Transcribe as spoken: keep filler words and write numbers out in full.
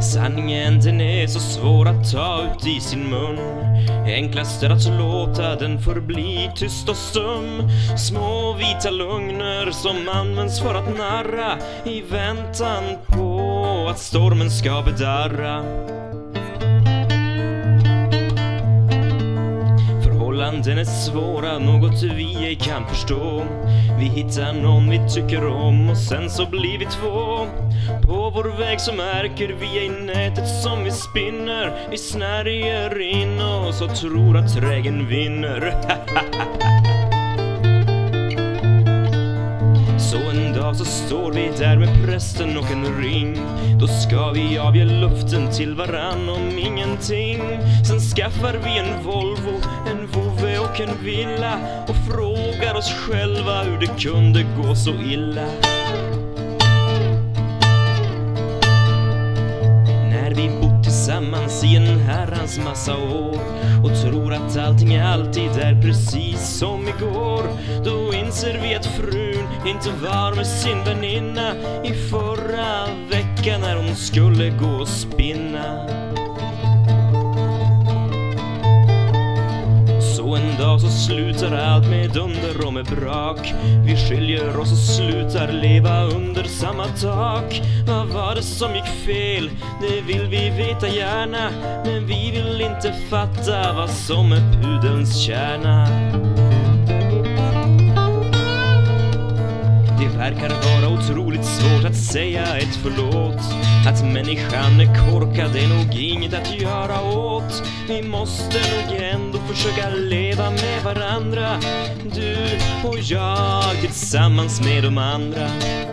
Sanningen den är så svår att ta ut i sin mun. Enklast är att låta den förbli tyst och stum. Små vita lugner som används för att narra i väntan på att stormen ska bedarra. Förhållanden är svåra, något vi ej kan förstå. Vi hittar någon vi tycker om och sen så blir vi två. På vår väg så märker vi i nätet som vi spinner. Vi snärjer in oss och tror att trägen vinner. Så en dag så står vi där med prästen och en ring. Då ska vi avge luften till varann om ingenting. Sen skaffar vi en Volvo, en vovve och en villa och frågar oss själva hur det kunde gå så illa. När vi bott tillsammans i en herrans massa år och tror att allting alltid är precis som igår, då inser vi att frun inte var med sin väninna i förra veckan när hon skulle gå och spinna. Så en dag så slutar allt med dunder och med brak. Vi skiljer oss och slutar leva under samma tak. Vad var det som gick fel? Det vill vi veta gärna, men vi vill inte fatta vad som är pudelns kärna. Det verkar vara otroligt svårt att säga ett förlåt. Att människan är korkad är nog inget att göra åt. Vi måste nog ändå försöka leva med varandra, du och jag tillsammans med de andra.